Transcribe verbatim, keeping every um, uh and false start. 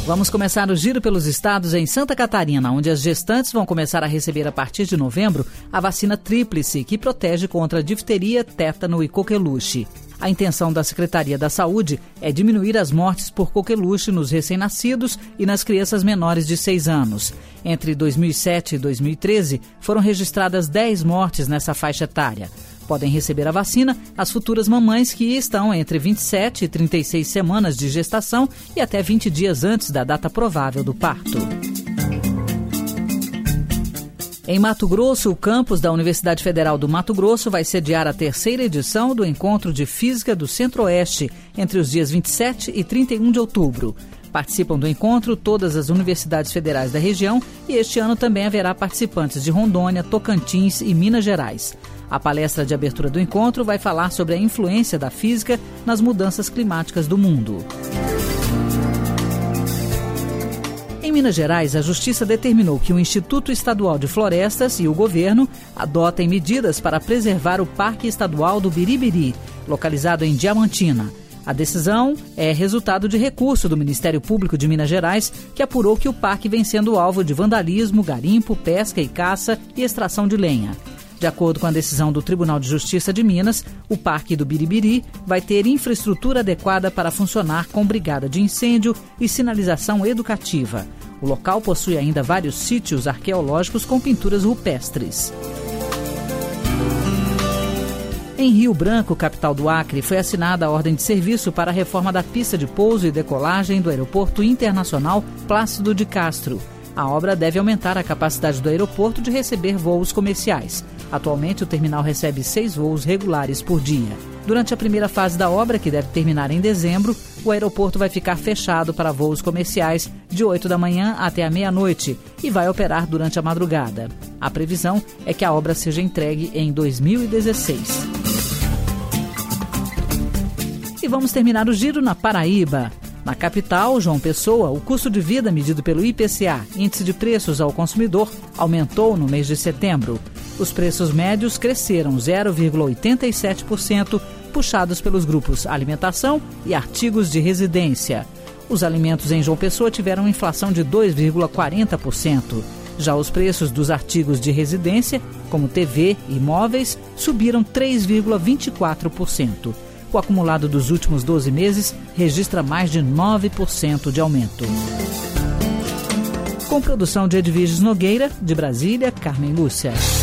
Vamos começar o giro pelos estados em Santa Catarina, onde as gestantes vão começar a receber a partir de novembro a vacina tríplice, que protege contra difteria, tétano e coqueluche. A intenção da Secretaria da Saúde é diminuir as mortes por coqueluche nos recém-nascidos e nas crianças menores de seis anos. Entre dois mil e sete e dois mil e treze, foram registradas dez mortes nessa faixa etária. Podem receber a vacina as futuras mamães que estão entre vinte e sete e trinta e seis semanas de gestação e até vinte dias antes da data provável do parto. Em Mato Grosso, o campus da Universidade Federal do Mato Grosso vai sediar a terceira edição do Encontro de Física do Centro-Oeste, entre os dias vinte e sete e trinta e um de outubro. Participam do encontro todas as universidades federais da região e este ano também haverá participantes de Rondônia, Tocantins e Minas Gerais. A palestra de abertura do encontro vai falar sobre a influência da física nas mudanças climáticas do mundo. Em Minas Gerais, a Justiça determinou que o Instituto Estadual de Florestas e o governo adotem medidas para preservar o Parque Estadual do Biribiri, localizado em Diamantina. A decisão é resultado de recurso do Ministério Público de Minas Gerais, que apurou que o parque vem sendo alvo de vandalismo, garimpo, pesca e caça e extração de lenha. De acordo com a decisão do Tribunal de Justiça de Minas, o Parque do Biribiri vai ter infraestrutura adequada para funcionar com brigada de incêndio e sinalização educativa. O local possui ainda vários sítios arqueológicos com pinturas rupestres. Em Rio Branco, capital do Acre, foi assinada a ordem de serviço para a reforma da pista de pouso e decolagem do Aeroporto Internacional Plácido de Castro. A obra deve aumentar a capacidade do aeroporto de receber voos comerciais. Atualmente, o terminal recebe seis voos regulares por dia. Durante a primeira fase da obra, que deve terminar em dezembro, o aeroporto vai ficar fechado para voos comerciais de oito da manhã até a meia-noite e vai operar durante a madrugada. A previsão é que a obra seja entregue em dois mil e dezesseis. E vamos terminar o giro na Paraíba. Na capital, João Pessoa, o custo de vida medido pelo I P C A, Índice de Preços ao Consumidor, aumentou no mês de setembro. Os preços médios cresceram zero vírgula oitenta e sete por cento, puxados pelos grupos alimentação e artigos de residência. Os alimentos em João Pessoa tiveram inflação de dois vírgula quarenta por cento. Já os preços dos artigos de residência, como T V e móveis, subiram três vírgula vinte e quatro por cento. O acumulado dos últimos doze meses registra mais de nove por cento de aumento. Com produção de Edviges Nogueira, de Brasília, Carmen Lúcia.